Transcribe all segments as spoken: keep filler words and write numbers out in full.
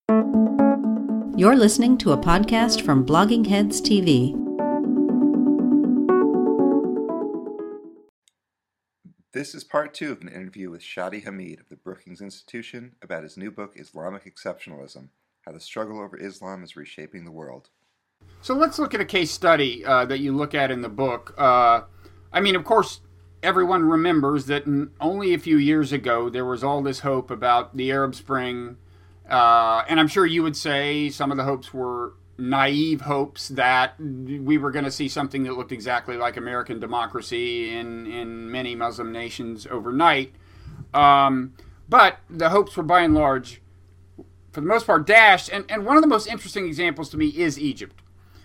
You're listening to a podcast from Blogging Heads T V. This is part two of an interview with Shadi Hamid of the Brookings Institution about his new book, Islamic Exceptionalism: How the Struggle Over Islam is Reshaping the World. So let's look at a case study uh, that you look at in the book. Uh, I mean, of course, everyone remembers that only a few years ago there was all this hope about the Arab Spring. Uh, and I'm sure you would say some of the hopes were naive hopes that we were going to see something that looked exactly like American democracy in, in many Muslim nations overnight. Um, but the hopes were by and large, for the most part, dashed. And, and one of the most interesting examples to me is Egypt.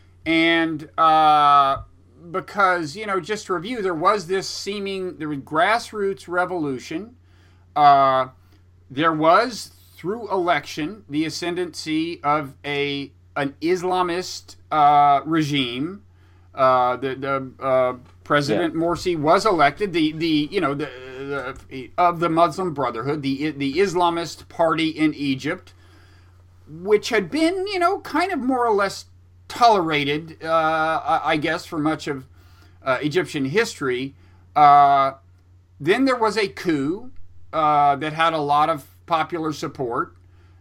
And uh, because, you know, just to review, there was this seeming, there was grassroots revolution. Uh, there was, through election, the ascendancy of a an Islamist uh, regime. Uh, the the uh, President yeah. Morsi was elected. The the you know the, the of the Muslim Brotherhood, the the Islamist party in Egypt, which had been you know kind of more or less tolerated, uh, I guess, for much of uh, Egyptian history. Uh, then there was a coup uh, that had a lot of popular support,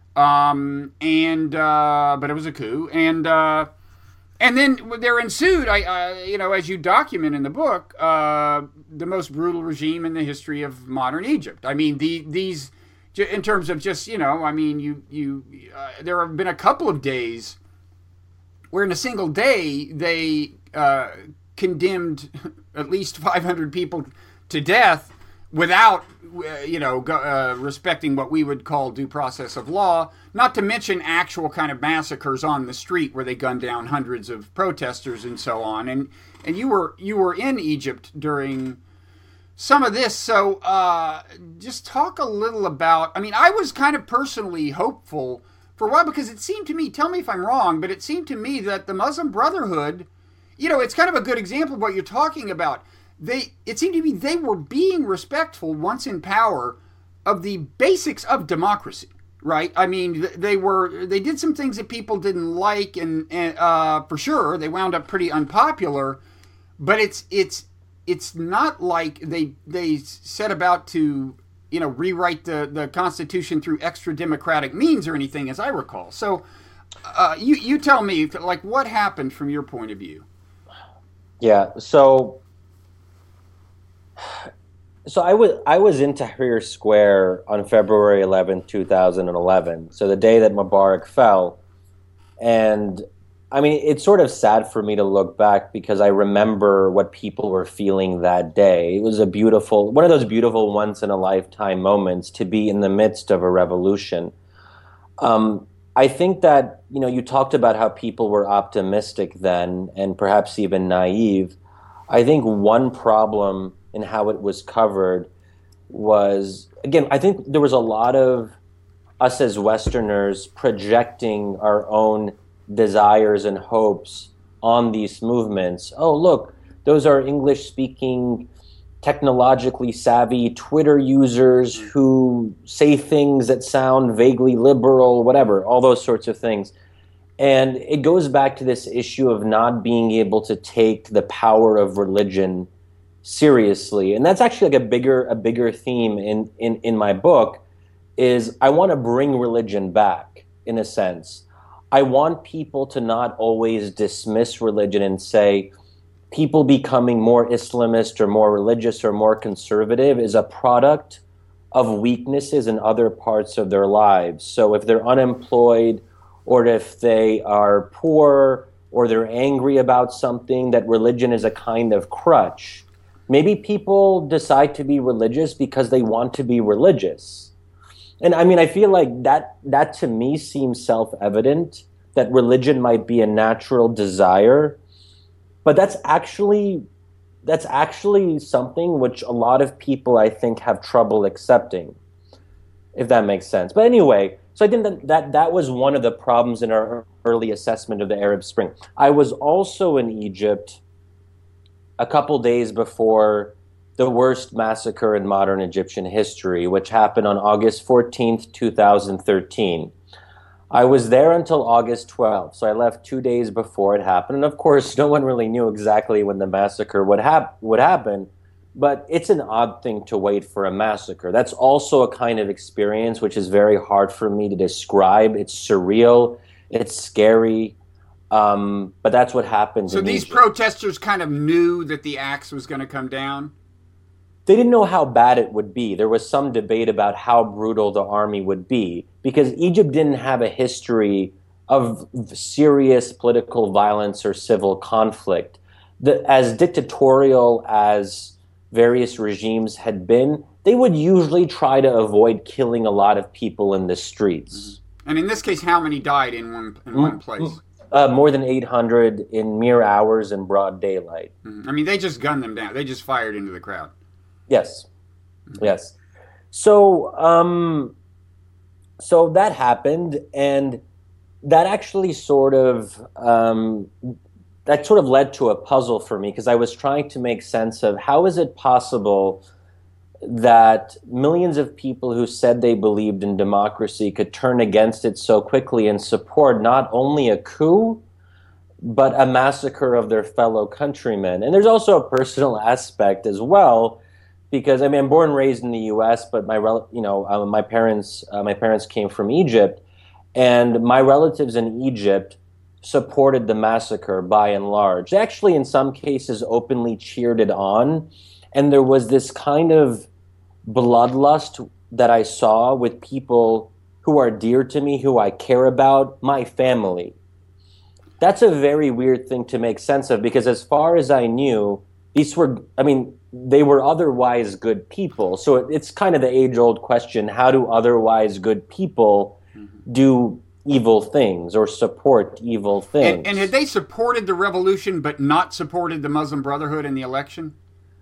um, and uh, but it was a coup, and uh, and then there ensued, I, I you know, as you document in the book, uh, the most brutal regime in the history of modern Egypt. I mean, the these in terms of just you know, I mean, you you uh, there have been a couple of days where in a single day they uh, condemned at least five hundred people to death without, you know, uh, respecting what we would call due process of law, not to mention actual kind of massacres on the street where they gunned down hundreds of protesters and so on. And and you were you were in Egypt during some of this, so uh, just talk a little about. I mean, I was kind of personally hopeful for a while because it seemed to me, tell me if I'm wrong, but it seemed to me that the Muslim Brotherhood, you know, it's kind of a good example of what you're talking about. They, it seemed to me they were being respectful, once in power, of the basics of democracy, right? I mean, they were, they did some things that people didn't like, and, and uh, for sure, they wound up pretty unpopular, but it's, it's, it's not like they, they set about to, you know, rewrite the, the Constitution through extra democratic means or anything, as I recall. So, uh, you, you tell me, like, what happened from your point of view? Yeah, so... So I was I was in Tahrir Square on February eleventh, two thousand eleven. So the day that Mubarak fell, and I mean it's sort of sad for me to look back because I remember what people were feeling that day. It was a beautiful, one of those beautiful once in a lifetime moments to be in the midst of a revolution. Um, I think that you know you talked about how people were optimistic then and perhaps even naive. I think one problem in how it was covered was, again, I think there was a lot of us as Westerners projecting our own desires and hopes on these movements. Oh, look, those are English-speaking, technologically savvy Twitter users who say things that sound vaguely liberal, whatever, all those sorts of things. And it goes back to this issue of not being able to take the power of religion seriously. And that's actually like a bigger a bigger theme in, in, in my book is I want to bring religion back, in a sense. I want people to not always dismiss religion and say people becoming more Islamist or more religious or more conservative is a product of weaknesses in other parts of their lives. So if they're unemployed or if they are poor or they're angry about something, that religion is a kind of crutch. Maybe people decide to be religious because they want to be religious. And I mean, I feel like that that to me seems self-evident, that religion might be a natural desire, but that's actually that's actually something which a lot of people, I think, have trouble accepting, if that makes sense. But anyway, so I think that that, that was one of the problems in our early assessment of the Arab Spring. I was also in Egypt a couple days before the worst massacre in modern Egyptian history, which happened on August fourteenth, two thousand thirteen. I was there until August twelfth, so I left two days before it happened. And of course, no one really knew exactly when the massacre would, hap- would happen, but it's an odd thing to wait for a massacre. That's also a kind of experience which is very hard for me to describe. It's surreal, it's scary, um, but that's what happened. So these Egypt. protesters kind of knew that the axe was going to come down? They didn't know how bad it would be. There was some debate about how brutal the army would be because Egypt didn't have a history of serious political violence or civil conflict. The, as dictatorial as various regimes had been, they would usually try to avoid killing a lot of people in the streets. And in this case, how many died in one in one place? Uh, more than eight hundred in mere hours in broad daylight. I mean, they just gunned them down. They just fired into the crowd. Yes, yes. So, um, so that happened, and that actually sort of um, that sort of led to a puzzle for me because I was trying to make sense of how is it possible that millions of people who said they believed in democracy could turn against it so quickly and support not only a coup but a massacre of their fellow countrymen. And there's also a personal aspect as well. Because I mean, I'm born and raised in the U S, but my rel- you know, uh, my parents, uh, my parents came from Egypt, and my relatives in Egypt supported the massacre by and large. They actually, in some cases, openly cheered it on, and there was this kind of bloodlust that I saw with people who are dear to me, who I care about, my family. That's a very weird thing to make sense of because, as far as I knew, these were, I mean. They were otherwise good people. So it, it's kind of the age-old question, how do otherwise good people do evil things or support evil things? And, and had they supported the revolution but not supported the Muslim Brotherhood in the election?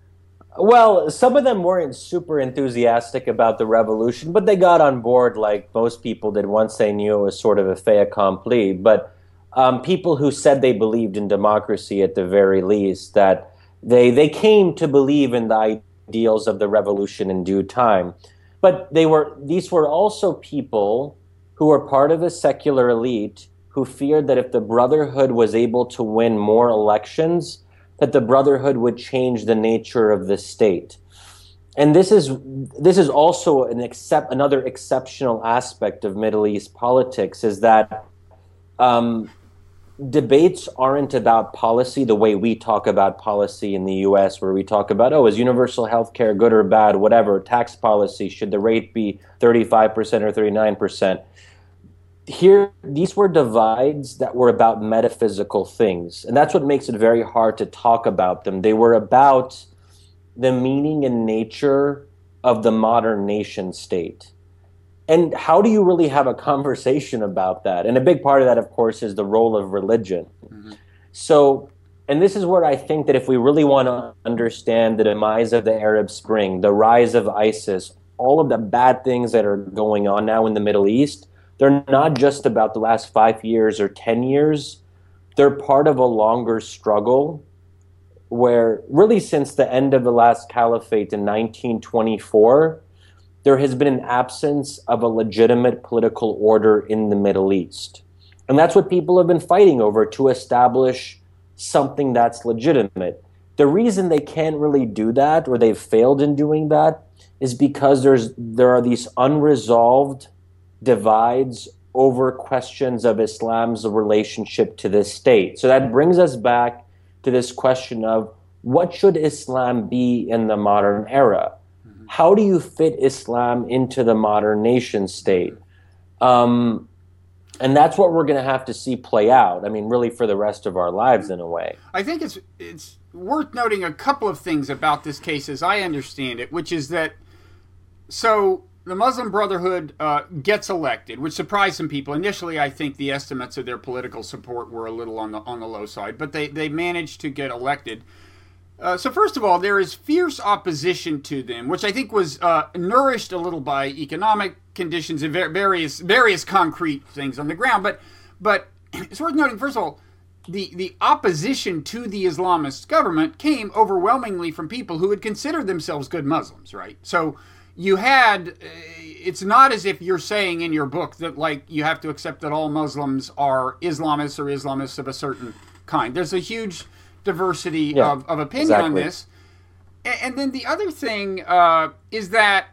Well, some of them weren't super enthusiastic about the revolution, but they got on board like most people did once they knew it was sort of a fait accompli. But um, people who said they believed in democracy at the very least, that They they came to believe in the ideals of the revolution in due time. But they were these were also people who were part of a secular elite who feared that if the Brotherhood was able to win more elections, that the Brotherhood would change the nature of the state. And this is this is also an except another exceptional aspect of Middle East politics is that um, debates aren't about policy the way we talk about policy in the U S, where we talk about, oh, is universal health care good or bad, whatever, tax policy, should the rate be thirty-five percent or thirty-nine percent? Here, these were divides that were about metaphysical things, and that's what makes it very hard to talk about them. They were about the meaning and nature of the modern nation state. And how do you really have a conversation about that? And a big part of that, of course, is the role of religion. Mm-hmm. So, and this is where I think that if we really want to understand the demise of the Arab Spring, the rise of ISIS, all of the bad things that are going on now in the Middle East, they're not just about the last five years or ten years. They're part of a longer struggle where really since the end of the last caliphate in nineteen twenty-four, there has been an absence of a legitimate political order in the Middle East. And that's what people have been fighting over, to establish something that's legitimate. The reason they can't really do that, or they've failed in doing that, is because there's there are these unresolved divides over questions of Islam's relationship to the state. So that brings us back to this question of what should Islam be in the modern era? How do you fit Islam into the modern nation state? Um, and that's what we're going to have to see play out. I mean, really for the rest of our lives in a way. I think it's it's worth noting a couple of things about this case as I understand it, which is that, so the Muslim Brotherhood uh, gets elected, which surprised some people. Initially, I think the estimates of their political support were a little on the on the low side, but they, they managed to get elected. Uh, so first of all, there is fierce opposition to them, which I think was uh, nourished a little by economic conditions and various various concrete things on the ground. But but it's worth noting, first of all, the, the opposition to the Islamist government came overwhelmingly from people who had considered themselves good Muslims, right? So you had, it's not as if you're saying in your book that, like, you have to accept that all Muslims are Islamists or Islamists of a certain kind. There's a huge diversity yeah, of, of opinion exactly. on this. And then the other thing uh, is that,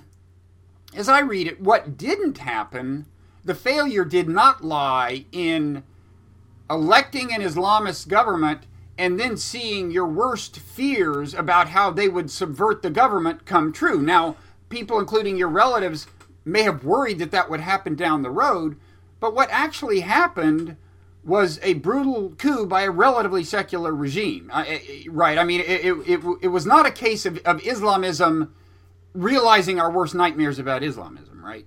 as I read it, what didn't happen, the failure did not lie in electing an Islamist government and then seeing your worst fears about how they would subvert the government come true. Now, people, including your relatives, may have worried that that would happen down the road, but what actually happened was a brutal coup by a relatively secular regime, I, right? I mean, it, it, it, it was not a case of, of Islamism realizing our worst nightmares about Islamism, right?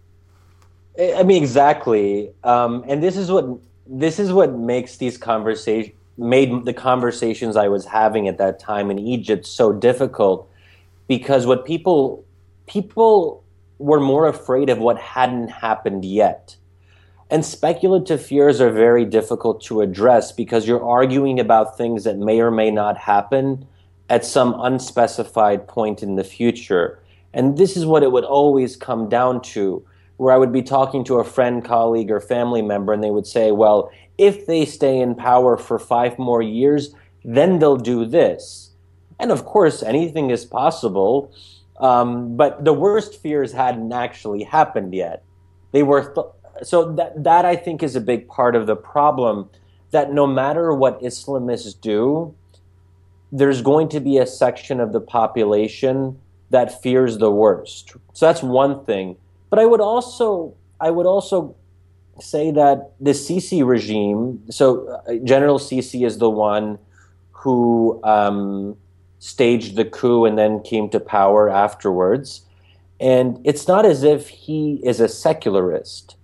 I mean, exactly. Um, and this is what this is what makes these conversations, made the conversations I was having at that time in Egypt so difficult, because what people people were more afraid of what hadn't happened yet. And speculative fears are very difficult to address because you're arguing about things that may or may not happen at some unspecified point in the future. And this is what it would always come down to, where I would be talking to a friend, colleague, or family member, and they would say, well, if they stay in power for five more years, then they'll do this. And of course, anything is possible, um, but the worst fears hadn't actually happened yet. They were... Th- So that, that I think is a big part of the problem, that no matter what Islamists do, there's going to be a section of the population that fears the worst. So that's one thing. But I would also I would also say that the Sisi regime, so General Sisi is the one who um, staged the coup and then came to power afterwards. And it's not as if he is a secularist.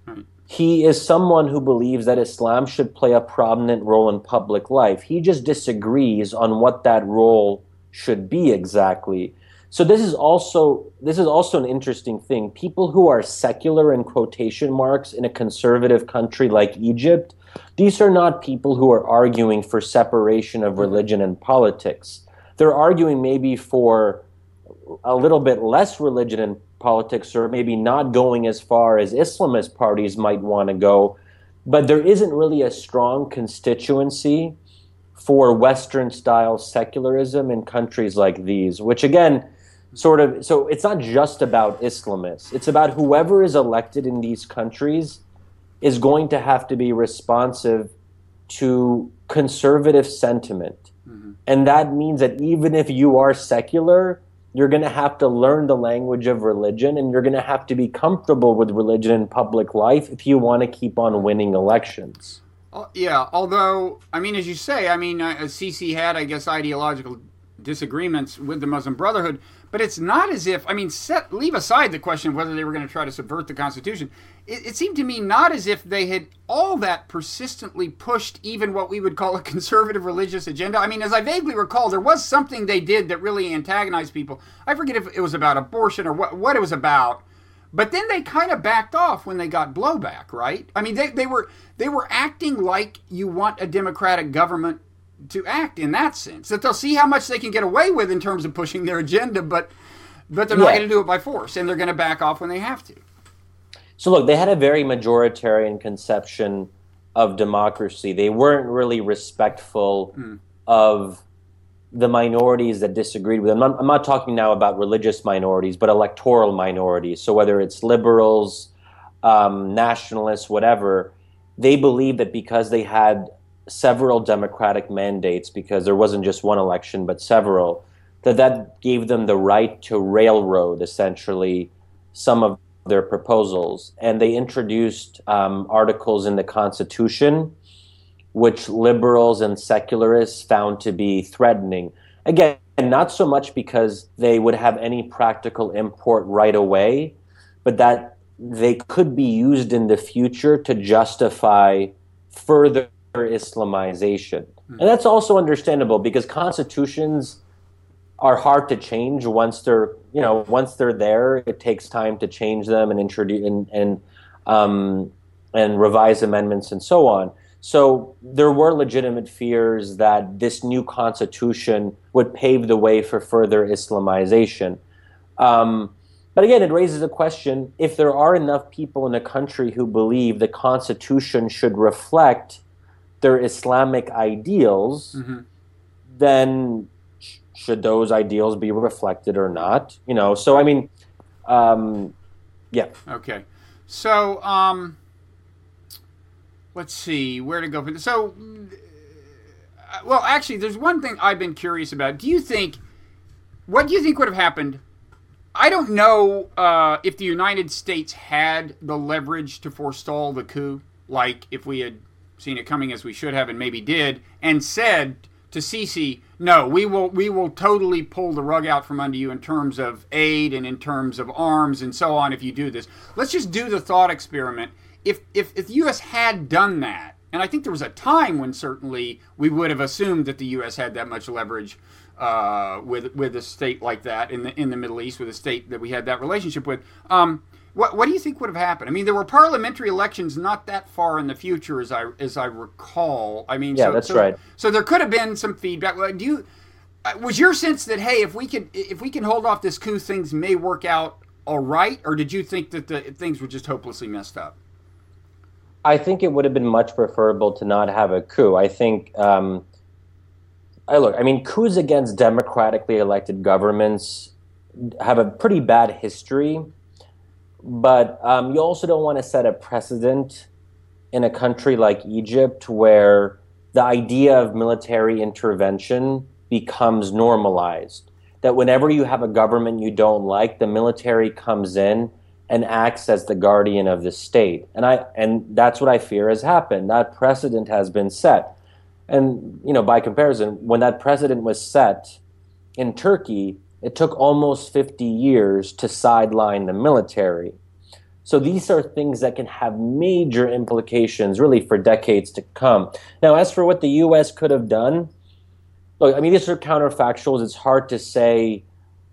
He is someone who believes that Islam should play a prominent role in public life. He just disagrees on what that role should be exactly. So this is also this is also an interesting thing. People who are secular in quotation marks in a conservative country like Egypt, these are not people who are arguing for separation of religion and politics. They're arguing maybe for a little bit less religion and politics, or maybe not going as far as Islamist parties might want to go, but there isn't really a strong constituency for Western-style secularism in countries like these, which again, sort of, so it's not just about Islamists. It's about whoever is elected in these countries is going to have to be responsive to conservative sentiment. Mm-hmm. And that means that even if you are secular, you're going to have to learn the language of religion, and you're going to have to be comfortable with religion in public life if you want to keep on winning elections. Uh, yeah, although, I mean, as you say, I mean, uh, Sisi had, I guess, ideological disagreements with the Muslim Brotherhood, but it's not as if, I mean, set, leave aside the question of whether they were going to try to subvert the Constitution. It, it seemed to me not as if they had all that persistently pushed even what we would call a conservative religious agenda. I mean, as I vaguely recall, there was something they did that really antagonized people. I forget if it was about abortion or what, what it was about. But then they kind of backed off when they got blowback, right? I mean, they, they were they were acting like you want a democratic government to act in that sense, that they'll see how much they can get away with in terms of pushing their agenda, but but they're not yeah. going to do it by force, and they're going to back off when they have to. So look, they had a very majoritarian conception of democracy. They weren't really respectful mm. of the minorities that disagreed with them. I'm not, I'm not talking now about religious minorities, but electoral minorities. So whether it's liberals, um, nationalists, whatever, they believed that because they had several democratic mandates, because there wasn't just one election, but several, that that gave them the right to railroad, essentially, some of their proposals. And they introduced um, articles in the Constitution which liberals and secularists found to be threatening. Again, not so much because they would have any practical import right away, but that they could be used in the future to justify further Islamization. Mm-hmm. And that's also understandable because constitutions are hard to change once they're, you know, once they're there. It takes time to change them and introduce and and um, and revise amendments and so on. So there were legitimate fears that this new constitution would pave the way for further Islamization. Um, but again, it raises a question: if there are enough people in a country who believe the Constitution should reflect their Islamic ideals, mm-hmm. then sh- should those ideals be reflected or not? You know, so I mean, um, yeah. Okay, so um, let's see where to go for this. So, uh, well, actually, there's one thing I've been curious about. Do you think what do you think would have happened? I don't know uh, if the United States had the leverage to forestall the coup, like if we had seen it coming as we should have and maybe did, and said to Sisi, no, we will we will totally pull the rug out from under you in terms of aid and in terms of arms and so on if you do this. Let's just do the thought experiment. If, if, if the U S had done that, and I think there was a time when certainly we would have assumed that the U S had that much leverage uh, with with a state like that in the in the Middle East, with a state that we had that relationship with. Um, what what do you think would have happened? I mean, there were parliamentary elections not that far in the future, as I as I recall. I mean, yeah, so, that's so, right. So there could have been some feedback. Do you was your sense that hey, if we could if we can hold off this coup, things may work out all right, or did you think that the things were just hopelessly messed up? I think it would have been much preferable to not have a coup. I think. Um, I look. I mean, coups against democratically elected governments have a pretty bad history, but um, you also don't want to set a precedent in a country like Egypt where the idea of military intervention becomes normalized. That whenever you have a government you don't like, the military comes in and acts as the guardian of the state. And I and that's what I fear has happened. That precedent has been set. And, you know, by comparison, when that precedent was set in Turkey, it took almost fifty years to sideline the military. So these are things that can have major implications really for decades to come. Now, as for what the U S could have done, look, I mean, these are counterfactuals. It's hard to say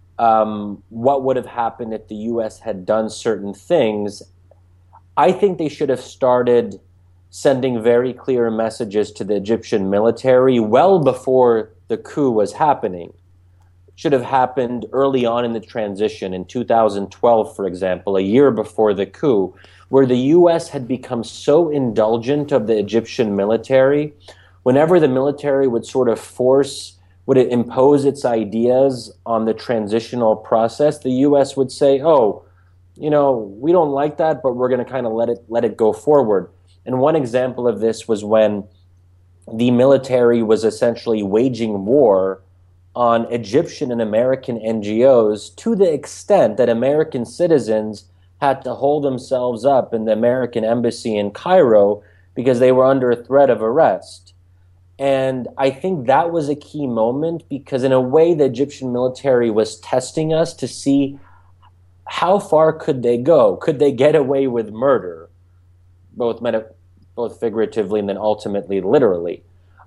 um, what would have happened if the U S had done certain things. I think they should have started sending very clear messages to the Egyptian military well before the coup was happening. It should have happened early on in the transition, in two thousand twelve, for example, a year before the coup, where the U S had become so indulgent of the Egyptian military. Whenever the military would sort of force, would it impose its ideas on the transitional process, the U S would say, oh, you know, we don't like that, but we're going to kind of let it let it go forward. And one example of this was when the military was essentially waging war on Egyptian and American N G Os to the extent that American citizens had to hold themselves up in the American embassy in Cairo because they were under a threat of arrest. And I think that was a key moment because in a way the Egyptian military was testing us to see how far could they go? Could they get away with murder? Both meta, both figuratively and then ultimately literally.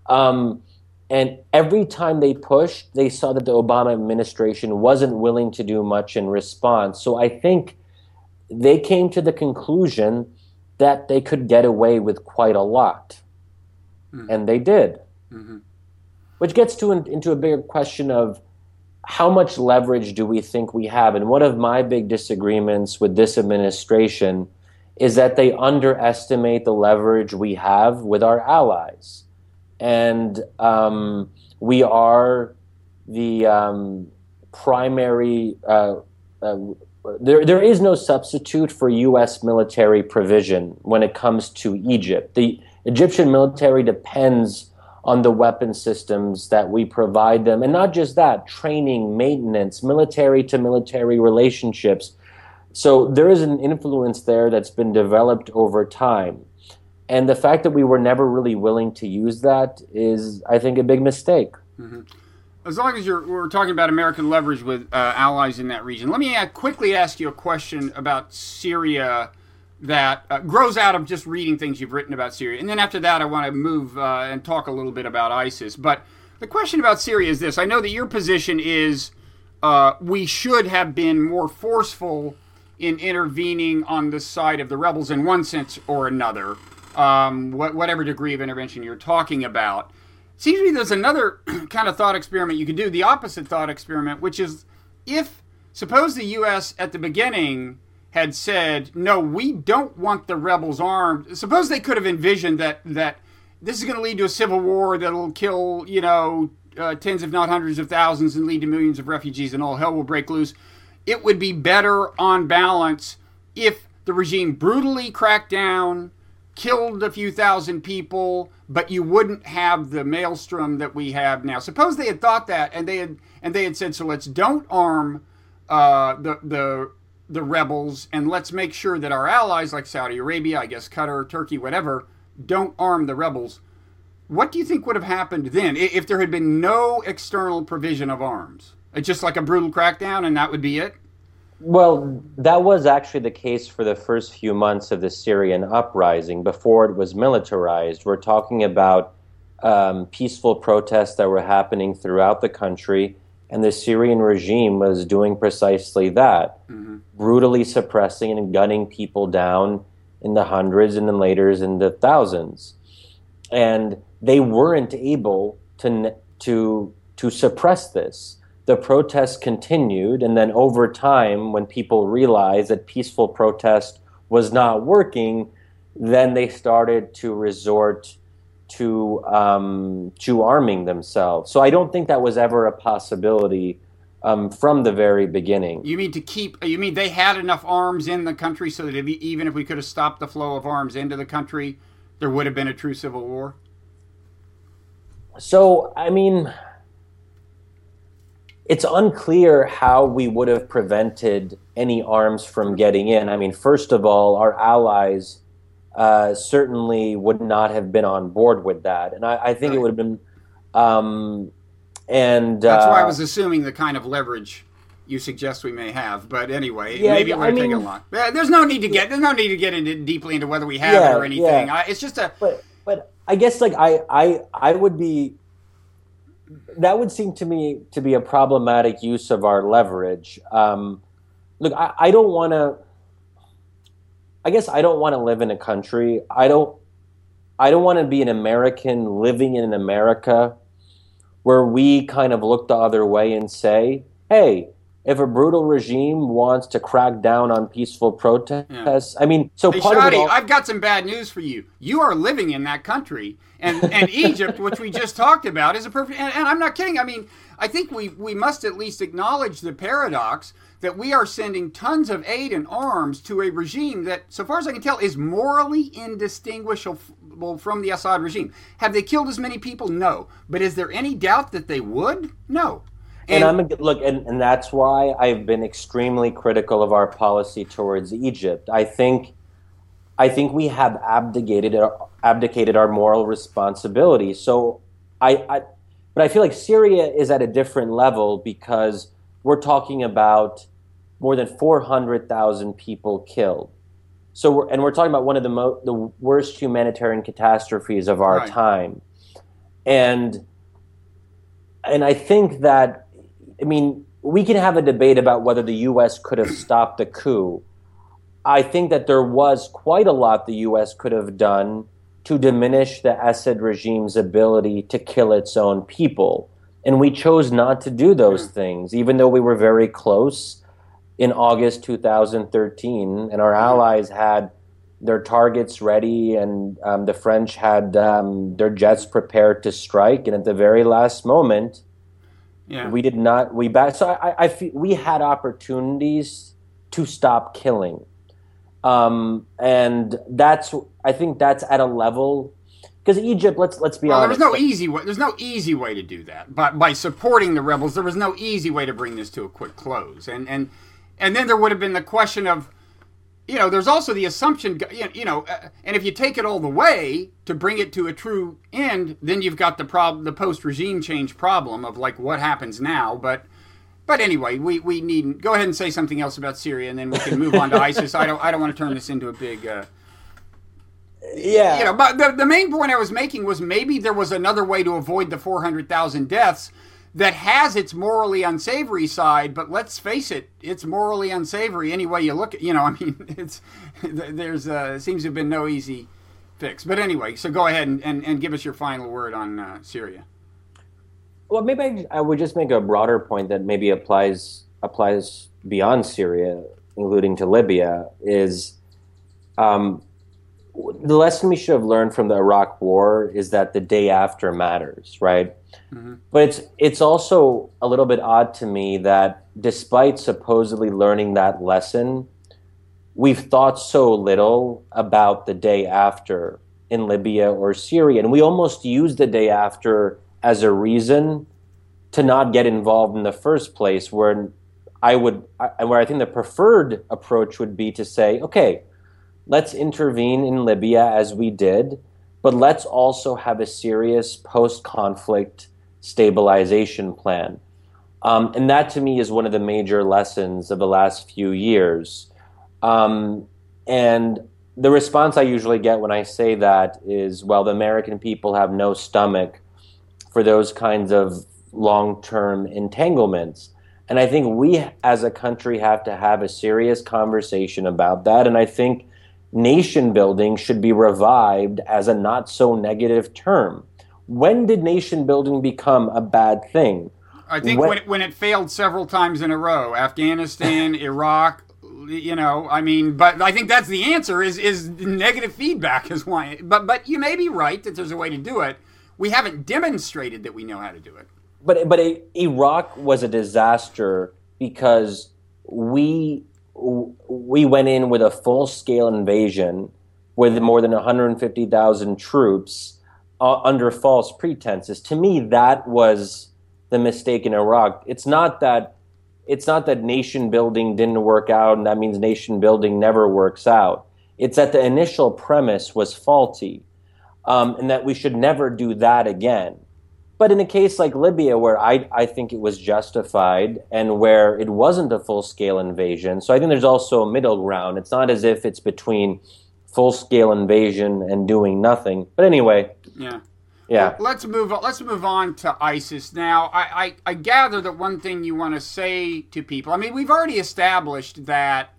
Um, and every time they pushed, they saw that the Obama administration wasn't willing to do much in response. So I think they came to the conclusion that they could get away with quite a lot. Mm-hmm. And they did. Mm-hmm. Which gets to an, into a bigger question of how much leverage do we think we have? And one of my big disagreements with this administration is that they underestimate the leverage we have with our allies. And um, we are the um, primary, uh, uh, there, there is no substitute for U S military provision when it comes to Egypt. The Egyptian military depends on the weapon systems that we provide them. And not just that, training, maintenance, military to military relationships. So there is an influence there that's been developed over time. And the fact that we were never really willing to use that is, I think, a big mistake. Mm-hmm. As long as you're, we're talking about American leverage with uh, allies in that region, let me add, quickly ask you a question about Syria that uh, grows out of just reading things you've written about Syria. And then after that, I want to move uh, and talk a little bit about ISIS. But the question about Syria is this. I know that your position is uh, we should have been more forceful in intervening on the side of the rebels in one sense or another, um, wh- whatever degree of intervention you're talking about. It seems to me there's another kind of thought experiment you could do, the opposite thought experiment, which is if suppose the U S at the beginning had said, no, we don't want the rebels armed. Suppose they could have envisioned that that this is going to lead to a civil war that'll kill, you know, uh, tens if not hundreds of thousands and lead to millions of refugees and all hell will break loose. It would be better on balance if the regime brutally cracked down, killed a few thousand people, but you wouldn't have the maelstrom that we have now. Suppose they had thought that, and they had and they had said, so let's don't arm uh, the the the rebels, and let's make sure that our allies like Saudi Arabia, I guess Qatar, Turkey, whatever, don't arm the rebels. What do you think would have happened then if there had been no external provision of arms? It's just like a brutal crackdown, and that would be it? Well, that was actually the case for the first few months of the Syrian uprising before it was militarized. We're talking about um, peaceful protests that were happening throughout the country, and the Syrian regime was doing precisely that, mm-hmm. brutally suppressing and gunning people down in the hundreds and then later in the thousands. And they weren't able to to to suppress this. The protests continued, and then over time, when people realized that peaceful protest was not working, then they started to resort to um, to arming themselves. So I don't think that was ever a possibility um, from the very beginning. You mean to keep? You mean they had enough arms in the country so that if, even if we could have stopped the flow of arms into the country, there would have been a true civil war? So, I mean, it's unclear how we would have prevented any arms from getting in. I mean, first of all, our allies uh, certainly would not have been on board with that. And I, I think right. it would have been... Um, and That's uh, why I was assuming the kind of leverage you suggest we may have. But anyway, yeah, maybe it would have I mean, taken a lot. There's no need to get there's no need to get into deeply into whether we have yeah, it or anything. yeah. I, it's just a... But, but I guess, like, I, I, I would be... That would seem to me to be a problematic use of our leverage. Um, look, I, I don't want to. I guess I don't want to live in a country. I don't. I don't want to be an American living in America, where we kind of look the other way and say, "Hey, if a brutal regime wants to crack down on peaceful protests, yeah. I mean, so hey, part Shadi, of it all- I've got some bad news for you. You are living in that country, and and Egypt, which we just talked about, is a perfect. And, and I'm not kidding. I mean, I think we we must at least acknowledge the paradox that we are sending tons of aid and arms to a regime that, so far as I can tell, is morally indistinguishable from the Assad regime. Have they killed as many people? No. But is there any doubt that they would? No. And, and I'm a, look, and, and that's why I've been extremely critical of our policy towards Egypt. I think, I think we have abdicated abdicated our moral responsibility. So, I, I, but I feel like Syria is at a different level because we're talking about more than four hundred thousand people killed. So, we're, and we're talking about one of the mo- the worst humanitarian catastrophes of our right. time, and and I think that. I mean, we can have a debate about whether the U S could have stopped the coup. I think that there was quite a lot the U S could have done to diminish the Assad regime's ability to kill its own people. And we chose not to do those things, even though we were very close in August two thousand thirteen, and our allies had their targets ready, and um, the French had um, their jets prepared to strike, and at the very last moment, Yeah. we did not. We back. So I, I feel we had opportunities to stop killing, um, and that's. I think that's at a level because Egypt. Let's let's be well, honest. There was no easy way. There's no easy way to do that. But by supporting the rebels, there was no easy way to bring this to a quick close. And and and then there would have been the question of, you know, there's also the assumption, you know, uh, and if you take it all the way to bring it to a true end, then you've got the prob- the post-regime change problem of, like, what happens now. But but anyway, we, we needn't... Go ahead and say something else about Syria, and then we can move on to ISIS. I don't I don't want to turn this into a big... Uh, yeah. You know, but the, the main point I was making was maybe there was another way to avoid the four hundred thousand deaths that has its morally unsavory side, but let's face it, it's morally unsavory any way you look at, you know, I mean, it's, there's, uh, seems to have been no easy fix. But anyway, so go ahead and, and, and give us your final word on uh, Syria. Well, maybe I, I would just make a broader point that maybe applies applies beyond Syria, including to Libya, is um, the lesson we should have learned from the Iraq War is that the day after matters, right? Mm-hmm. But it's it's also a little bit odd to me that despite supposedly learning that lesson, we've thought so little about the day after in Libya or Syria, and we almost use the day after as a reason to not get involved in the first place, where I would, where I think the preferred approach would be to say, okay, let's intervene in Libya as we did, but let's also have a serious post-conflict stabilization plan. Um, and that to me is one of the major lessons of the last few years. Um, and the response I usually get when I say that is, well, the American people have no stomach for those kinds of long-term entanglements. And I think we as a country have to have a serious conversation about that. And I think nation building should be revived as a not so negative term. When did nation building become a bad thing? I think when, when, it, when it failed several times in a row, Afghanistan, Iraq, you know, I mean, but I think that's the answer is is negative feedback is why. But but you may be right that there's a way to do it. We haven't demonstrated that we know how to do it. But but Iraq was a disaster because we we went in with a full-scale invasion with more than one hundred fifty thousand troops uh, under false pretenses. To me, that was the mistake in Iraq. It's not that it's not that nation building didn't work out, and that means nation building never works out. It's that the initial premise was faulty, um, and that we should never do that again. But in a case like Libya, where I, I think it was justified and where it wasn't a full-scale invasion, so I think there's also a middle ground. It's not as if it's between full-scale invasion and doing nothing. But anyway, yeah, yeah. Well, let's move on. Let's move on to ISIS now. I, I, I gather that one thing you want to say to people. I mean, we've already established that,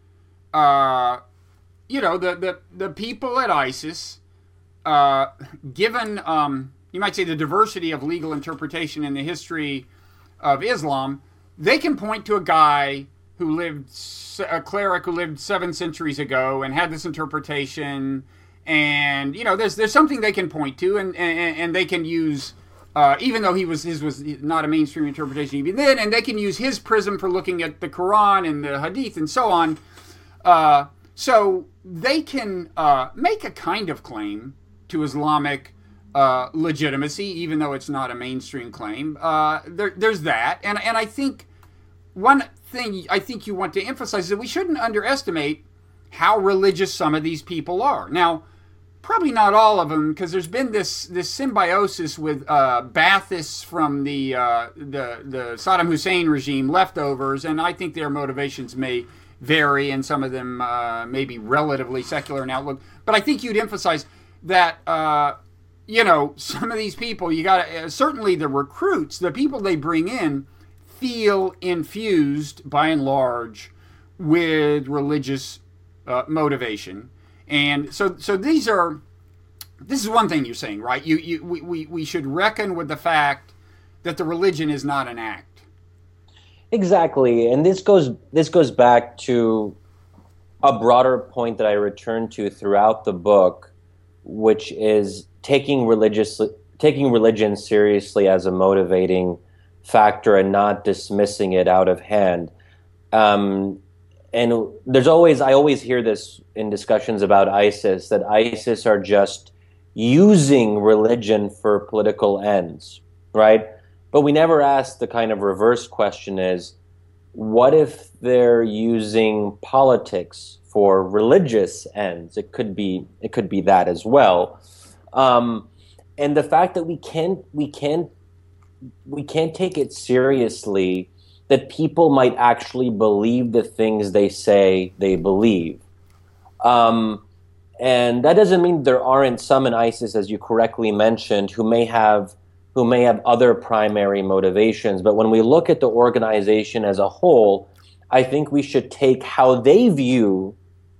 uh, you know, the the the people at ISIS, uh, given. Um, you might say the diversity of legal interpretation in the history of Islam, they can point to a guy who lived, a cleric who lived seven centuries ago and had this interpretation, and, you know, there's there's something they can point to, and, and, and they can use, uh, even though he was his was not a mainstream interpretation even then, and they can use his prism for looking at the Quran and the Hadith and so on. Uh, so they can uh, make a kind of claim to Islamic Uh, legitimacy, even though it's not a mainstream claim. Uh, there, there's that, and and I think one thing I think you want to emphasize is that we shouldn't underestimate how religious some of these people are. Now, probably not all of them, because there's been this this symbiosis with uh, Baathists from the uh, the the Saddam Hussein regime, leftovers, and I think their motivations may vary, and some of them uh, may be relatively secular in outlook. But I think you'd emphasize that. Uh, You know, some of these people, you got to, uh, certainly the recruits, the people they bring in, feel infused by and large with religious uh, motivation. And so so these are, this is one thing you're saying, right? You, you we, we, we should reckon with the fact that the religion is not an act. Exactly. And this goes this goes back to a broader point that I return to throughout the book, which is taking religious taking religion seriously as a motivating factor and not dismissing it out of hand. Um, and there's always I always hear this in discussions about ISIS, that ISIS are just using religion for political ends, right? But we never ask the kind of reverse question is, what if they're using politics for religious ends? It could be it could be that as well. Um, and the fact that we can't we can't we can't take it seriously that people might actually believe the things they say they believe. Um, and that doesn't mean there aren't some in ISIS, as you correctly mentioned, who may have who may have other primary motivations. But when we look at the organization as a whole, I think we should take how they view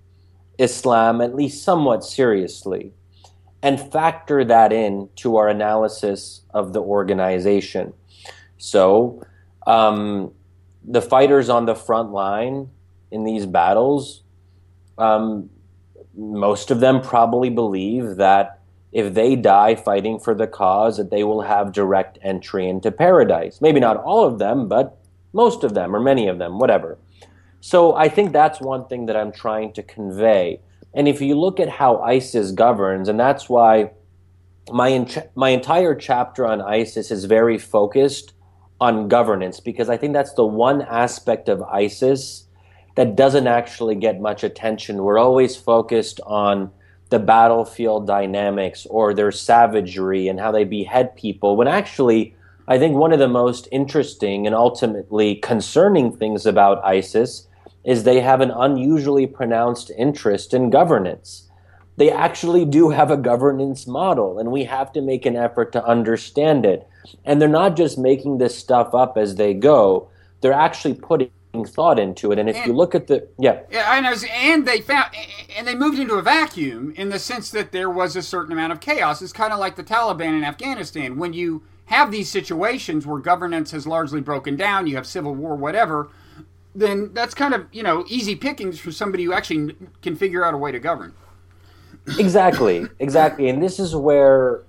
Islam at least somewhat seriously and factor that in to our analysis of the organization. So, um, the fighters on the front line in these battles, um, most of them probably believe that if they die fighting for the cause, that they will have direct entry into paradise. Maybe not all of them, but most of them, or many of them, whatever. So I think that's one thing that I'm trying to convey. And if you look at how ISIS governs, and that's why my in- my entire chapter on ISIS is very focused on governance, because I think that's the one aspect of ISIS that doesn't actually get much attention. We're always focused on the battlefield dynamics or their savagery and how they behead people, when actually I think one of the most interesting and ultimately concerning things about ISIS is they have an unusually pronounced interest in governance. They actually do have a governance model, and we have to make an effort to understand it. And they're not just making this stuff up as they go. They're actually putting thought into it. And if and, you look at the yeah, yeah, I know, and they found, and they moved into a vacuum in the sense that there was a certain amount of chaos. It's kind of like the Taliban in Afghanistan. When you have these situations where governance has largely broken down, you have civil war, whatever, then that's kind of, you know, easy pickings for somebody who actually can figure out a way to govern. Exactly, exactly. And this is where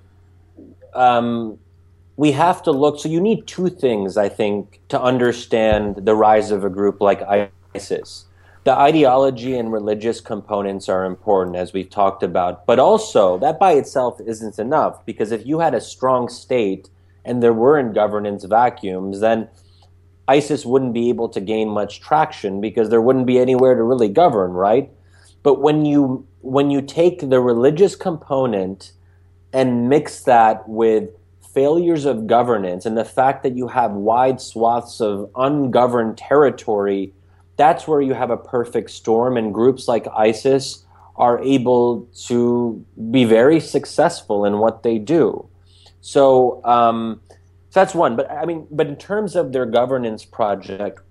um, we have to look. So you need two things, I think, to understand the rise of a group like ISIS. The ideology and religious components are important, as we've talked about. But also, that by itself isn't enough, because if you had a strong state and there weren't governance vacuums, then ISIS wouldn't be able to gain much traction because there wouldn't be anywhere to really govern, right? But when you when you take the religious component and mix that with failures of governance and the fact that you have wide swaths of ungoverned territory, that's where you have a perfect storm, and groups like ISIS are able to be very successful in what they do. So, um, so that's one. But I mean, but in terms of their governance project,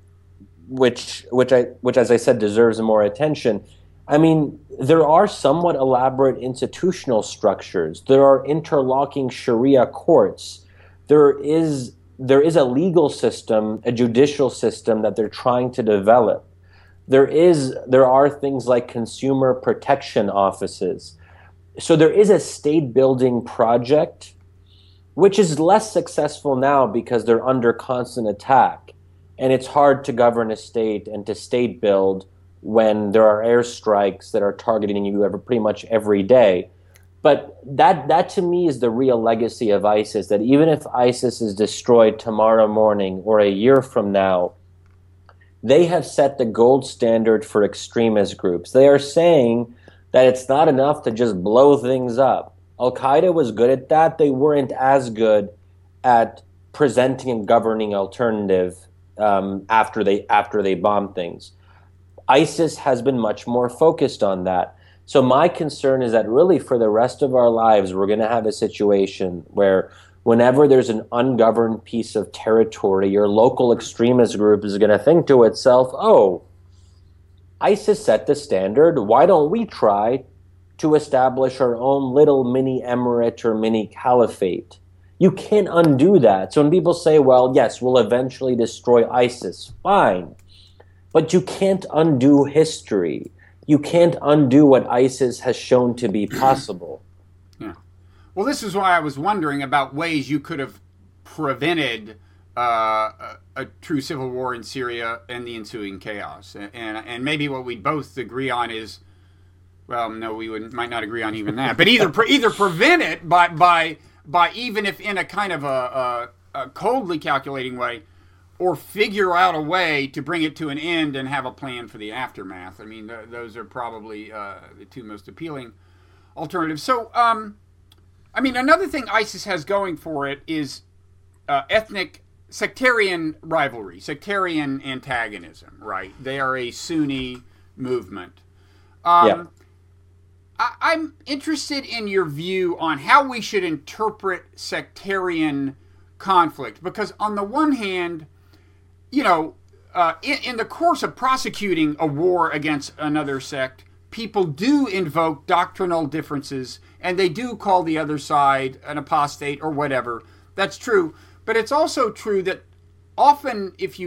which which I which as I said deserves more attention, I mean, there are somewhat elaborate institutional structures. There are interlocking Sharia courts. There is there is a legal system, a judicial system that they're trying to develop. There is there are things like consumer protection offices. So there is a state building project, which is less successful now because they're under constant attack. And it's hard to govern a state and to state build when there are airstrikes that are targeting you every, pretty much every day. But that that to me is the real legacy of ISIS, that even if ISIS is destroyed tomorrow morning or a year from now, they have set the gold standard for extremist groups. They are saying that it's not enough to just blow things up. Al-Qaeda was good at that. They weren't as good at presenting a governing alternative um, after they after they bombed things. ISIS has been much more focused on that. So my concern is that really for the rest of our lives, we're going to have a situation where whenever there's an ungoverned piece of territory, your local extremist group is going to think to itself, oh, ISIS set the standard. Why don't we try to establish our own little mini emirate or mini caliphate? You can't undo that. So when people say, well, yes, we'll eventually destroy ISIS, fine. But you can't undo history. You can't undo what ISIS has shown to be possible. Yeah. Well, this is why I was wondering about ways you could have prevented uh, a, a true civil war in Syria and the ensuing chaos. And, and and maybe what we both agree on is, well, no, we would might not agree on even that. But either pre, either prevent it by by by even if in a kind of a, a, a coldly calculating way, or figure out a way to bring it to an end and have a plan for the aftermath. I mean, th- those are probably uh, the two most appealing alternatives. So, um, I mean, another thing ISIS has going for it is uh, ethnic, sectarian rivalry, sectarian antagonism, right? They are a Sunni movement. Um, yeah. I- I'm interested in your view on how we should interpret sectarian conflict, because on the one hand, you know, uh, in, in the course of prosecuting a war against another sect, people do invoke doctrinal differences, and they do call the other side an apostate or whatever. That's true. But it's also true that often, if you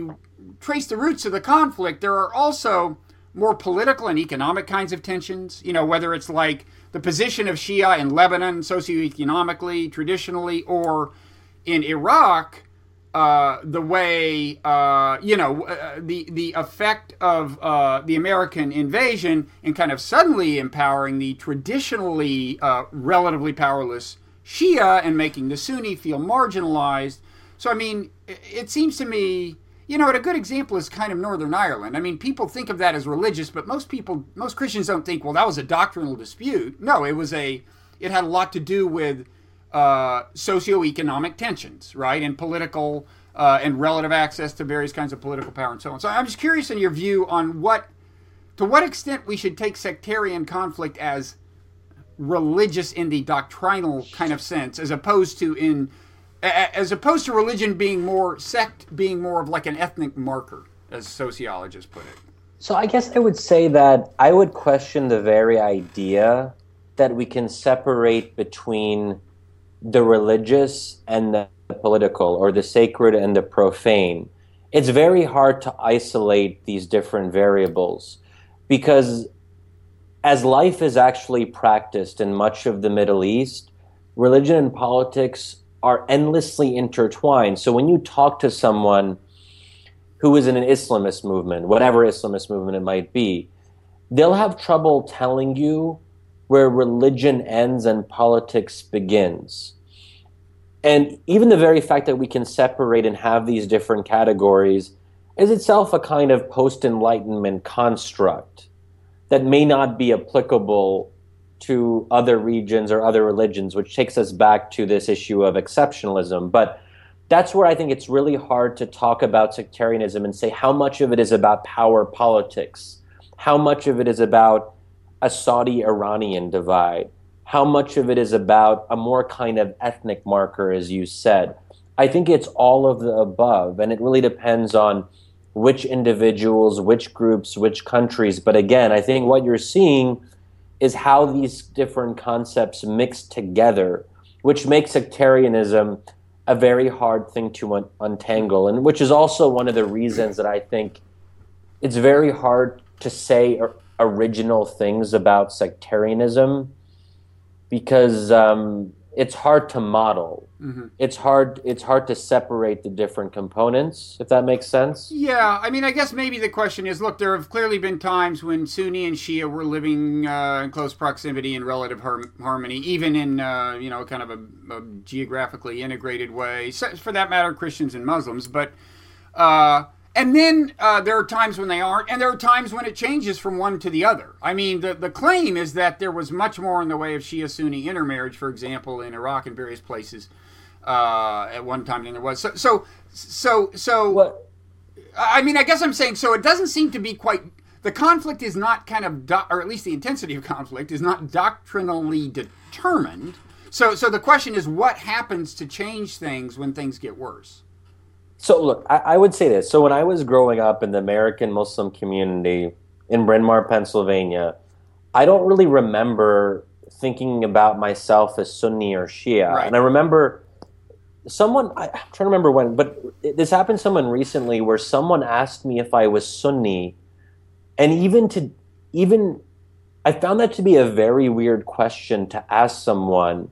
trace the roots of the conflict, there are also more political and economic kinds of tensions. You know, whether it's like the position of Shia in Lebanon, socioeconomically, traditionally, or in Iraq, uh, the way, uh, you know, uh, the, the effect of uh, the American invasion in kind of suddenly empowering the traditionally uh, relatively powerless Shia and making the Sunni feel marginalized. So, I mean, it seems to me, you know, a good example is kind of Northern Ireland. I mean, people think of that as religious, but most people, most Christians don't think, well, that was a doctrinal dispute. No, it was a, it had a lot to do with uh, socioeconomic tensions, right? And political uh, and relative access to various kinds of political power and so on. So I'm just curious in your view on what, to what extent we should take sectarian conflict as religious in the doctrinal kind of sense, as opposed to in, as opposed to religion being more, sect being more of like an ethnic marker, as sociologists put it. So I guess I would say that I would question the very idea that we can separate between the religious and the political, or the sacred and the profane. It's very hard to isolate these different variables, because as life is actually practiced in much of the Middle East, religion and politics are endlessly intertwined. So when you talk to someone who is in an Islamist movement, whatever Islamist movement it might be, they'll have trouble telling you where religion ends and politics begins. And even the very fact that we can separate and have these different categories is itself a kind of post-Enlightenment construct that may not be applicable to other regions or other religions, which takes us back to this issue of exceptionalism. But that's where I think it's really hard to talk about sectarianism and say how much of it is about power politics, how much of it is about a Saudi-Iranian divide, how much of it is about a more kind of ethnic marker, as you said. I think it's all of the above, and it really depends on which individuals, which groups, which countries. But again, I think what you're seeing is how these different concepts mix together, which makes sectarianism a very hard thing to un- untangle, and which is also one of the reasons that I think it's very hard to say or- original things about sectarianism, because um, it's hard to model. Mm-hmm. It's hard. It's hard to separate the different components, if that makes sense. Yeah, I mean, I guess maybe the question is: look, there have clearly been times when Sunni and Shia were living uh, in close proximity and relative har- harmony, even in uh, you know kind of a, a geographically integrated way. So, for that matter, Christians and Muslims. But uh, and then uh, there are times when they aren't, and there are times when it changes from one to the other. I mean, the the claim is that there was much more in the way of Shia-Sunni intermarriage, for example, in Iraq and various places. Uh, at one time than there was. So, so, so, so. What? I mean, I guess I'm saying so. It doesn't seem to be quite. The conflict is not kind of, do, or at least the intensity of conflict is not doctrinally determined. So, so the question is, what happens to change things when things get worse? So, look, I, I would say this. So, when I was growing up in the American Muslim community in Bryn Mawr, Pennsylvania, I don't really remember thinking about myself as Sunni or Shia, right. And I remember. Someone, I'm trying to remember when, but this happened to someone recently where someone asked me if I was Sunni, and even to, even, I found that to be a very weird question to ask someone,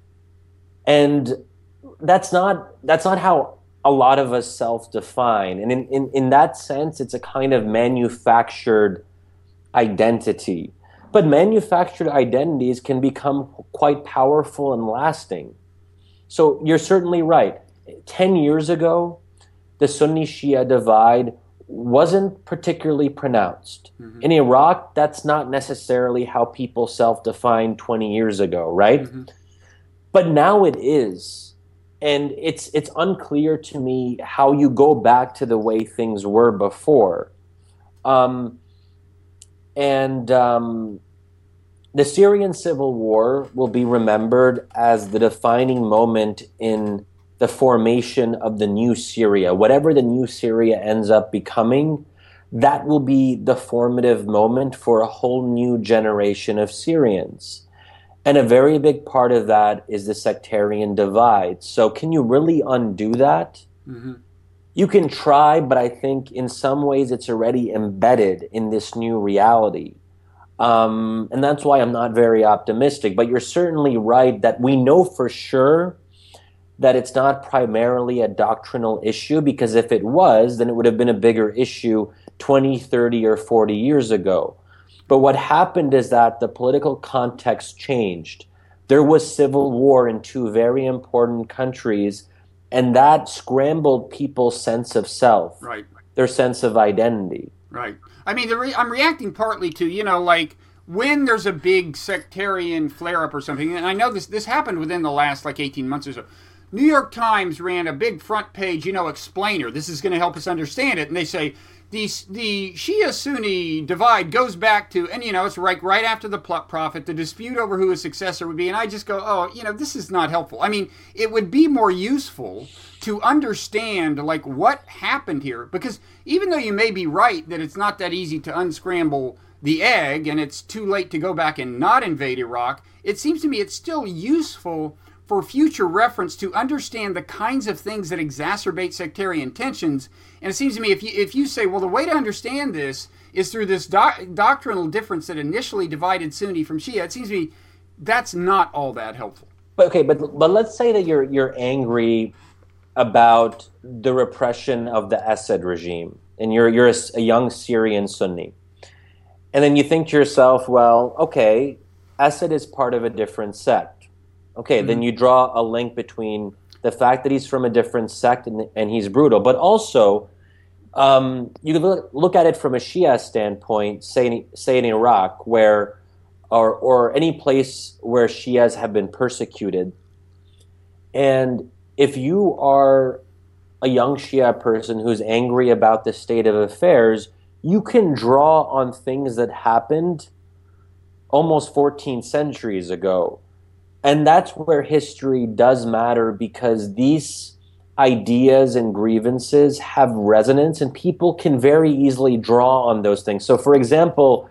and that's not, that's not how a lot of us self-define, and in, in, in that sense, it's a kind of manufactured identity, but manufactured identities can become quite powerful and lasting. So you're certainly right. Ten years ago, the Sunni-Shia divide wasn't particularly pronounced. Mm-hmm. In Iraq, that's not necessarily how people self-defined twenty years ago, right? Mm-hmm. But now it is. And it's it's unclear to me how you go back to the way things were before. Um, and... Um, The Syrian civil war will be remembered as the defining moment in the formation of the new Syria. Whatever the new Syria ends up becoming, that will be the formative moment for a whole new generation of Syrians. And a very big part of that is the sectarian divide. So can you really undo that? Mm-hmm. you can try, but I think in some ways it's already embedded in this new reality. Um, and that's why I'm not very optimistic. But you're certainly right that we know for sure that it's not primarily a doctrinal issue, because if it was, then it would have been a bigger issue twenty, thirty, or forty years ago. But what happened is that the political context changed. There was civil war in two very important countries, and that scrambled people's sense of self, right, their sense of identity. Right. I mean, the re- I'm reacting partly to, you know, like when there's a big sectarian flare-up or something, and I know this this happened within the last like eighteen months or so. New York Times ran a big front page, you know, explainer. This is going to help us understand it. And they say the the Shia-Sunni divide goes back to, and you know, it's right right after the prophet, the dispute over who his successor would be. And I just go, oh, you know, this is not helpful. I mean, it would be more useful to understand like what happened here, because even though you may be right that it's not that easy to unscramble the egg and it's too late to go back and not invade Iraq, it seems to me it's still useful for future reference to understand the kinds of things that exacerbate sectarian tensions. And it seems to me if you if you say, well, the way to understand this is through this doc- doctrinal difference that initially divided Sunni from Shia, it seems to me that's not all that helpful. But okay, but but let's say that you're you're angry about the repression of the Assad regime, and you're you're a, a young Syrian Sunni, and then you think to yourself, well, okay, Assad is part of a different sect. Okay, mm-hmm. Then you draw a link between the fact that he's from a different sect and, and he's brutal, but also um, you can look, look at it from a Shia standpoint, say in, say in Iraq, where or or any place where Shias have been persecuted, and if you are a young Shia person who's angry about the state of affairs, you can draw on things that happened almost fourteen centuries ago. And that's where history does matter, because these ideas and grievances have resonance and people can very easily draw on those things. So, for example,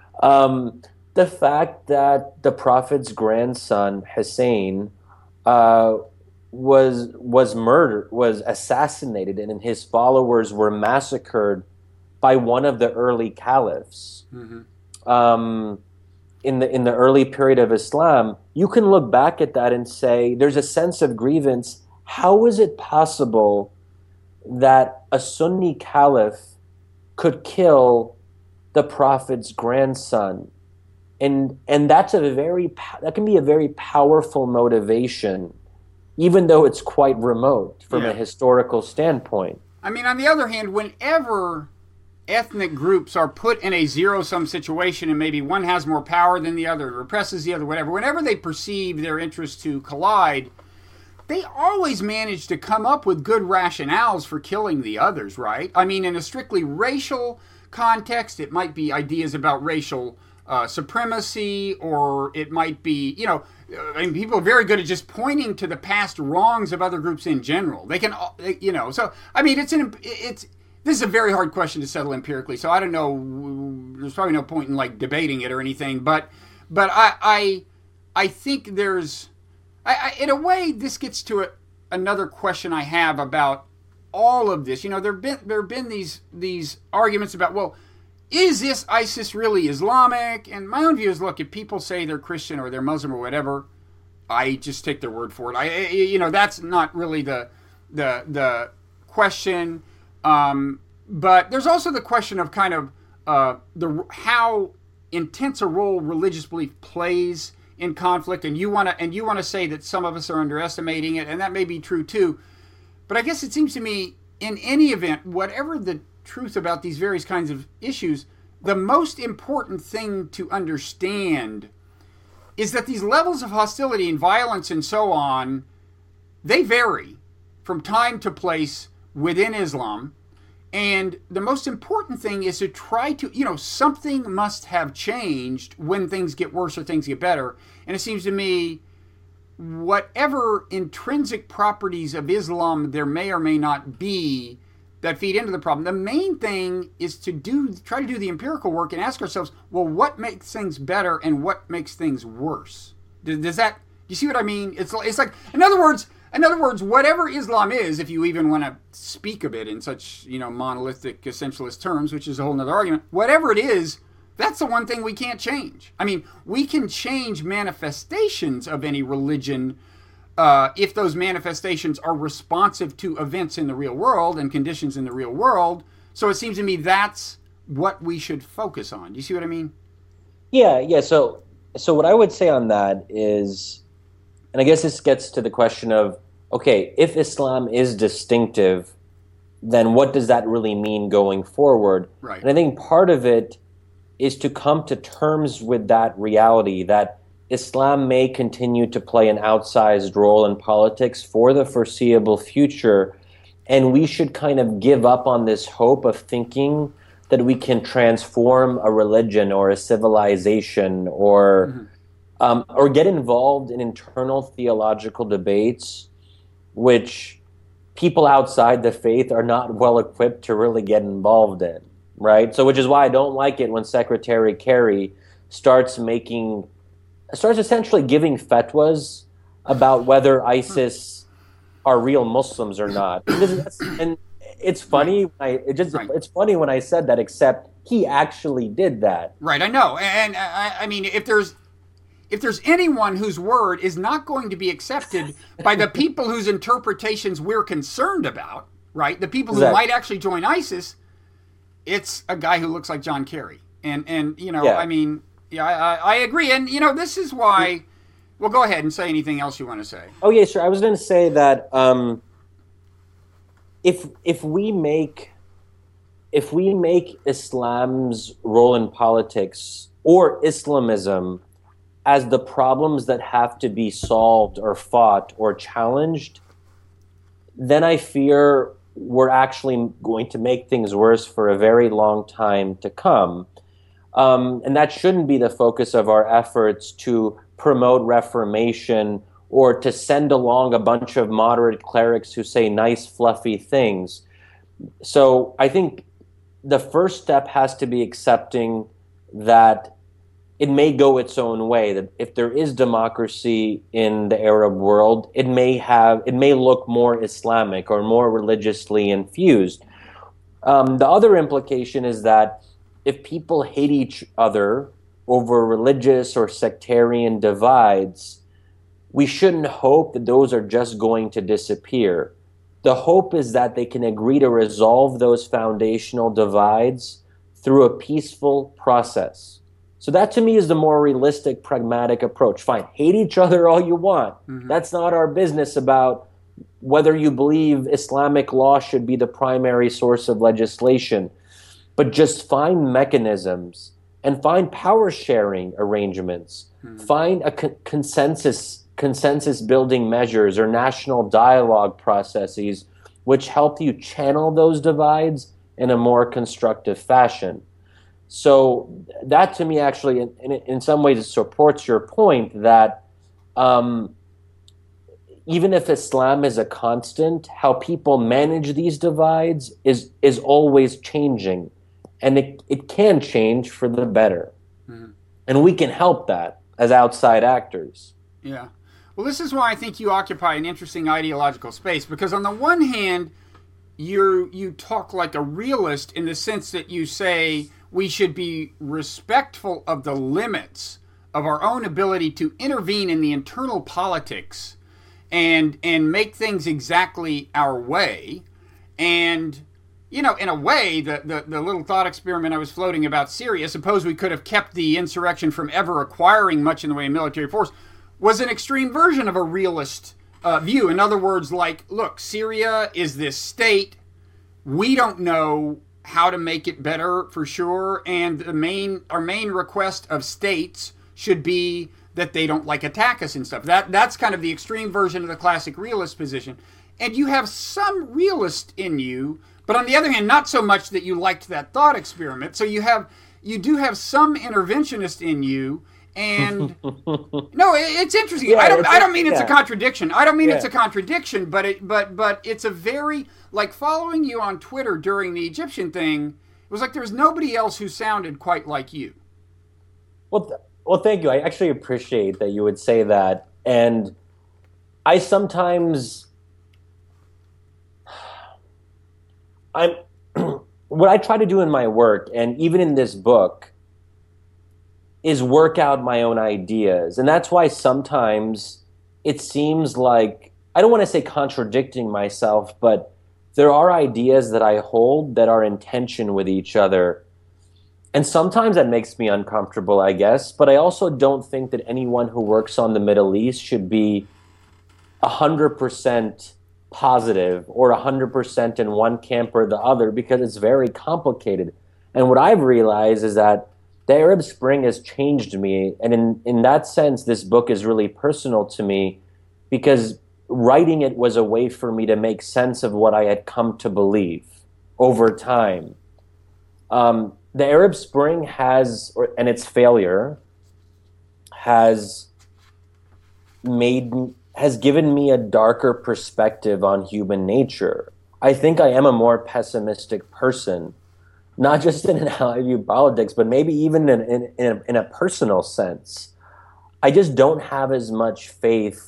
um, the fact that the Prophet's grandson, Hussein, uh, was was murdered, was assassinated, and his followers were massacred by one of the early caliphs. Mm-hmm. Um, in the in the early period of Islam, you can look back at that and say there's a sense of grievance. How is it possible that a Sunni caliph could kill the Prophet's grandson? And and that's a very that can be a very powerful motivation, even though it's quite remote from yeah. a historical standpoint. I mean, on the other hand, whenever ethnic groups are put in a zero-sum situation and maybe one has more power than the other, represses the other, whatever, whenever they perceive their interests to collide, they always manage to come up with good rationales for killing the others, right? I mean, in a strictly racial context, it might be ideas about racial uh, supremacy, or it might be, you know, I mean, people are very good at just pointing to the past wrongs of other groups in general. They can, you know, so, I mean, it's an, it's, this is a very hard question to settle empirically, so I don't know. There's probably no point in like debating it or anything, but but I I, I think there's, I, I, in a way, this gets to a, another question I have about all of this. You know, there've been there've been these these arguments about, well, is this ISIS really Islamic? And my own view is, look, if people say they're Christian or they're Muslim or whatever, I just take their word for it. I you know that's not really the the the question. Um, but there's also the question of kind of uh, the how intense a role religious belief plays in conflict, and you want to and you want to say that some of us are underestimating it, and that may be true too. But I guess it seems to me, in any event, whatever the truth about these various kinds of issues, the most important thing to understand is that these levels of hostility and violence and so on, they vary from time to place within Islam. And the most important thing is to try to, you know, something must have changed when things get worse or things get better. And it seems to me, whatever intrinsic properties of Islam there may or may not be that feed into the problem, the main thing is to do try to do the empirical work and ask ourselves, well, what makes things better and what makes things worse? Does, does that, do you see what I mean? It's, it's like, in other words, in other words, whatever Islam is, if you even want to speak of it in such, you know, monolithic essentialist terms, which is a whole nother argument, whatever it is, that's the one thing we can't change. I mean, we can change manifestations of any religion uh, if those manifestations are responsive to events in the real world and conditions in the real world. So it seems to me that's what we should focus on. Do you see what I mean? Yeah, yeah. So, so what I would say on that is, and I guess this gets to the question of, okay, if Islam is distinctive, then what does that really mean going forward? Right. And I think part of it is to come to terms with that reality that Islam may continue to play an outsized role in politics for the foreseeable future, and we should kind of give up on this hope of thinking that we can transform a religion or a civilization or mm-hmm. um, or get involved in internal theological debates, which people outside the faith are not well equipped to really get involved in, right? So which is why I don't like it when Secretary Kerry starts making, starts essentially giving fatwas about whether ISIS are real Muslims or not. And it's funny. I, it just right. It's funny when I said that, except he actually did that. Right, I know. And I, I mean, if there's if there's anyone whose word is not going to be accepted by the people whose interpretations we're concerned about, right, the people who exactly. might actually join ISIS, it's a guy who looks like John Kerry. And, and you know, yeah. I mean, yeah, I, I agree. And, you know, this is why, well, go ahead and say anything else you want to say. Oh, yeah, sure. I was going to say that um, if if we make if we make Islam's role in politics or Islamism as the problems that have to be solved or fought or challenged, then I fear we're actually going to make things worse for a very long time to come. Um, and that shouldn't be the focus of our efforts to promote reformation or to send along a bunch of moderate clerics who say nice, fluffy things. So I think the first step has to be accepting that it may go its own way, that if there is democracy in the Arab world, it may have, it may look more Islamic or more religiously infused. Um, the other implication is that if people hate each other over religious or sectarian divides, we shouldn't hope that those are just going to disappear. The hope is that they can agree to resolve those foundational divides through a peaceful process. So that to me is the more realistic, pragmatic approach. Fine, hate each other all you want. Mm-hmm. That's not our business about whether you believe Islamic law should be the primary source of legislation. But just find mechanisms and find power sharing arrangements. Mm-hmm. Find a con- consensus consensus building measures or national dialogue processes which help you channel those divides in a more constructive fashion. So that to me actually in, in, in some ways it supports your point that um, even if Islam is a constant, how people manage these divides is is always changing. And it, it can change for the better. Mm-hmm. And we can help that as outside actors. Yeah. Well, this is why I think you occupy an interesting ideological space, because on the one hand, you you talk like a realist in the sense that you say we should be respectful of the limits of our own ability to intervene in the internal politics and and make things exactly our way. And you know, in a way, the, the, the little thought experiment I was floating about Syria, suppose we could have kept the insurrection from ever acquiring much in the way of military force, was an extreme version of a realist uh, view. In other words, like, look, Syria is this state. We don't know how to make it better for sure. And the main our main request of states should be that they don't, like, attack us and stuff. That That's kind of the extreme version of the classic realist position. And you have some realist in you, but on the other hand, not so much that you liked that thought experiment. So you have, you do have some interventionist in you, and no, it's interesting. Yeah, I don't, I don't mean it's yeah. a contradiction. I don't mean yeah. it's a contradiction, but it, but, but it's a very, like following you on Twitter during the Egyptian thing. It was like there was nobody else who sounded quite like you. Well, th- well, thank you. I actually appreciate that you would say that, and I sometimes, I'm, what I try to do in my work, and even in this book, is work out my own ideas. And that's why sometimes it seems like, I don't want to say contradicting myself, but there are ideas that I hold that are in tension with each other. And sometimes that makes me uncomfortable, I guess. But I also don't think that anyone who works on the Middle East should be one hundred percent positive or one hundred percent in one camp or the other, because it's very complicated. And what I've realized is that the Arab Spring has changed me. And in, in that sense, this book is really personal to me, because writing it was a way for me to make sense of what I had come to believe over time. Um, the Arab Spring has, or, and its failure, has made, has given me a darker perspective on human nature. I think I am a more pessimistic person, not just in how I view politics, but maybe even in, in, in, a, in a personal sense. I just don't have as much faith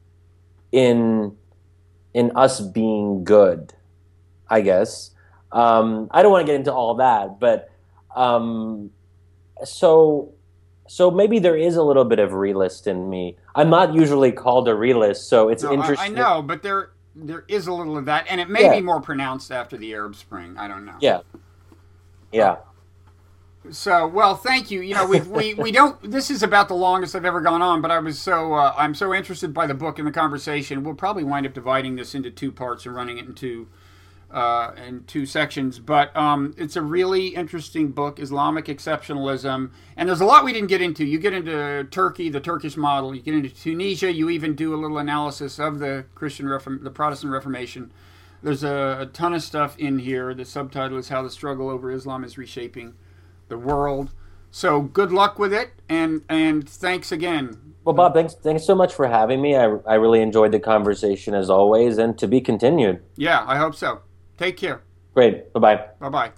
in in us being good, I guess. Um, I don't want to get into all that, but um, so so maybe there is a little bit of realist in me. I'm not usually called a realist, so it's no, interesting. I, I know, but there there is a little of that, and it may Yeah. be more pronounced after the Arab Spring. I don't know. Yeah, yeah. So, well, thank you. You know, we we we don't. This is about the longest I've ever gone on, but I was so uh, I'm so interested by the book and the conversation. We'll probably wind up dividing this into two parts and running it into uh, in two sections. But um, it's a really interesting book, Islamic Exceptionalism, and there's a lot we didn't get into. You get into Turkey, the Turkish model. You get into Tunisia. You even do a little analysis of the Christian Reform, the Protestant Reformation. There's a, a ton of stuff in here. The subtitle is How the Struggle Over Islam is Reshaping the World. So good luck with it, and and thanks again. Well, Bob, thanks thanks so much for having me. I, I really enjoyed the conversation as always, and to be continued. Yeah, I hope so. Take care. Great. Bye-bye. Bye-bye.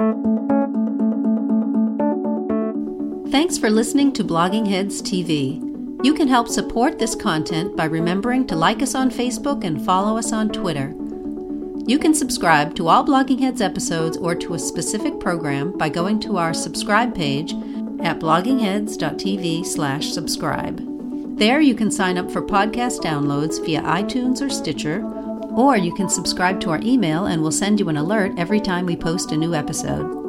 Thanks for listening to Blogging Heads T V. You can help support this content by remembering to like us on Facebook and follow us on Twitter. You can subscribe to all Blogging Heads episodes or to a specific program by going to our subscribe page at bloggingheads.tv slash subscribe. There you can sign up for podcast downloads via iTunes or Stitcher, or you can subscribe to our email and we'll send you an alert every time we post a new episode.